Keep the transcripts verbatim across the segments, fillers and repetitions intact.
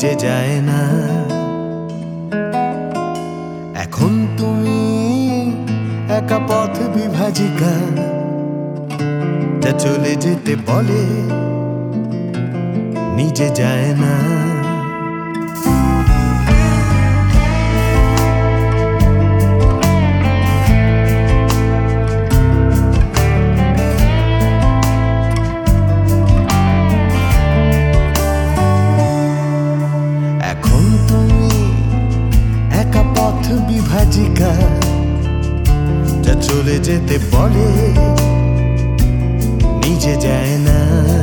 নিজে যায় না। এখন তুমি একা পথ বিভাজিকা, যা চলে যেতে বলে নিজে যায় না। এখন তুমি একা পথ বিভাজিকা, যা চলে যেতে বলে নিজে যায় না।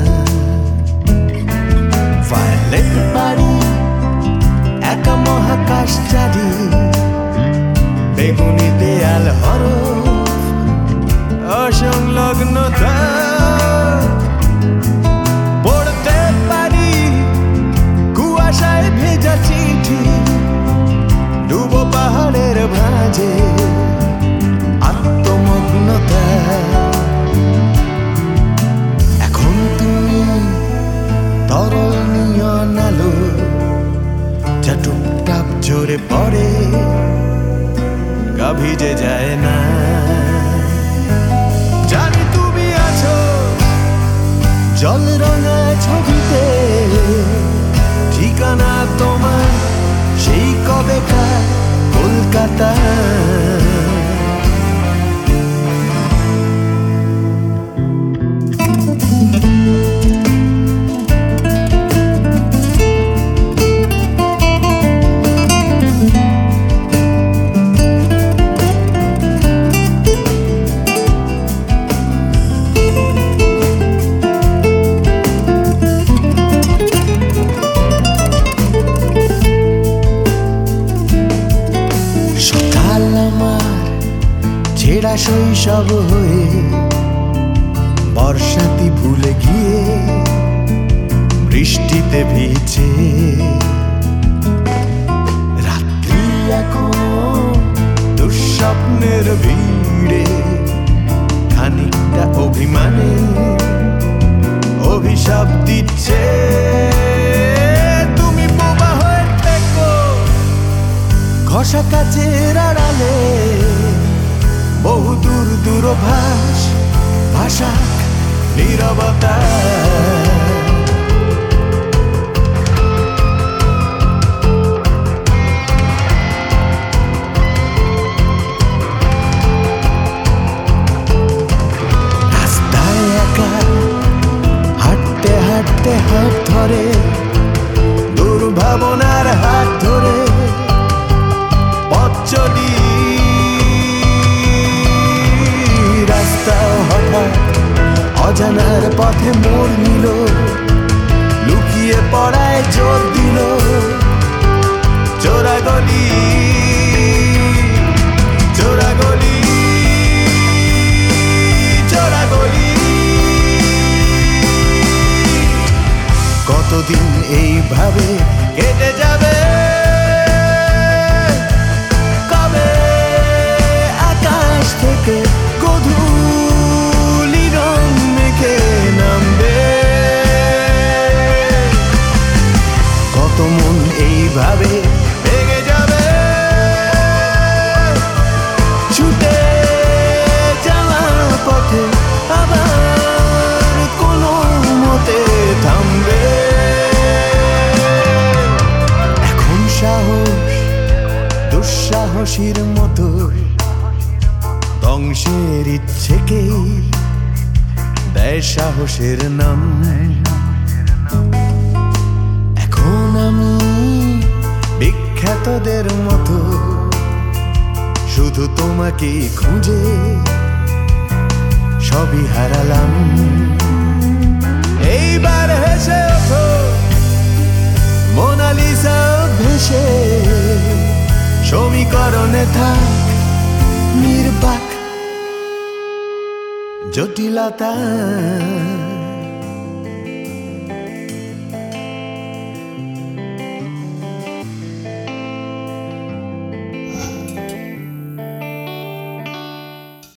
ভায়োলেট বাড়ি একা মহাকাশ চারি, বেগুনি দেয়াল হরফ অসংলগ্নতা। পড়তে পারি কুয়াশায় ভেজা চিঠি, ডুবো পাহাড়ের ভাঁজে আত্মমগ্নতা। এখন তুমি তরল নিয়ন আলো, যা টুপটাপ জোরে পড়ে গা ভিজে যায় না। জানি তুমি আছো জল রঙা ছবিতে, ঠিকানা তোমার সেই কবেকার কলকাতা। ছেঁড়া শৈশব হয়ে বর্ষাতি ভুলে গিয়ে বৃষ্টিতে ভিজে। রাত্রি এখন দুঃস্বপ্নের ভিড়ে, খানিকটা অভিমানে অভিশাপ দিচ্ছে। তুমি বোবা হয়ে থেকো ঘষা কাচের আড়ালে, বহু দূর দূরভাষ ভাষা নীরবতা। রাস্তায় একা হাঁটতে হাঁটতে হাত ধরে, দুর্ভাবনার হাত ধরে পথ চলি। হঠাৎ অজানার পথে মোড় নিল, লুকিয়ে পড়ায় জোর দিল। চোরা গলি চোরা গলি চোরা গলি, কতদিন এইভাবে কেটে যাবে? কবে আকাশ থেকে গধূলি রং মেখে নামবে? কত মন এইভাবে ভেঙে যাবে? ছুটে যাওয়া পথে আবার কোনো মতে থামবে। এখন সাহস দুঃসাহসীর মতো ধ্বংসের ইচ্ছেকেই দেয় সাহসের নাম। এখন আমি বিখ্যাতদের মতো শুধু তোমাকে খুঁজে সবই হারালাম। এইবার হেসে ওঠো মোনালিসা ভেসে, সমীকরণে থাক নির্বাক জটিলতা।